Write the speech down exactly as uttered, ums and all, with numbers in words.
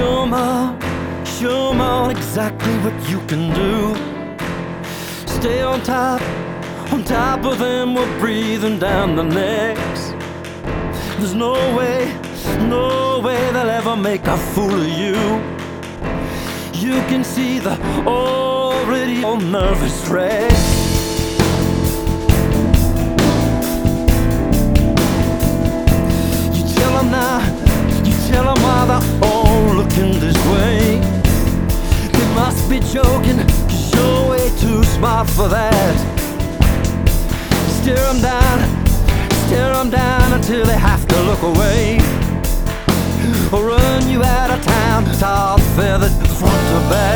Show 'em all, show 'em all exactly what you can do. Stay on top, on top of them, we're breathing down their necks. There's no way, no way they'll ever make a fool of you. You can see the already all nervous wreck. You tell them now, you tell them why they're all looking this way. They must be joking, 'cause you're way too smart for that. Stare them down, stare them down until they have to look away, or run you out of town, top feathered front to back.